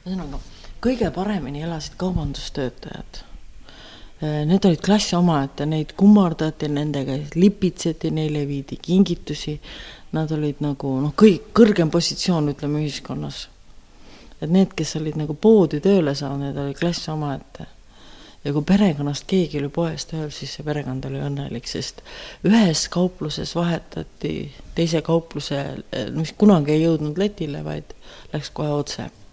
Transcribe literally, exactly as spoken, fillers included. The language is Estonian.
Ühesõnaga, kõige paremini elasid kaubandustöötajad. Need olid klassi omaette, neid kummardati, nendega lipitseti, neile viidi kingitusi. Nad olid nagu noh, kõik kõrgem positsioon, ütleme, ühiskonnas. Et need, kes olid nagu poodi tööle saanud, need oli klassi omaette. Ja kui perekonnast keegi oli poest tööl, siis see perekond oli õnnelik, sest ühes kaupluses vahetati teise kaupluse, mis kunagi ei jõudnud letile, vaid läks kohe otse.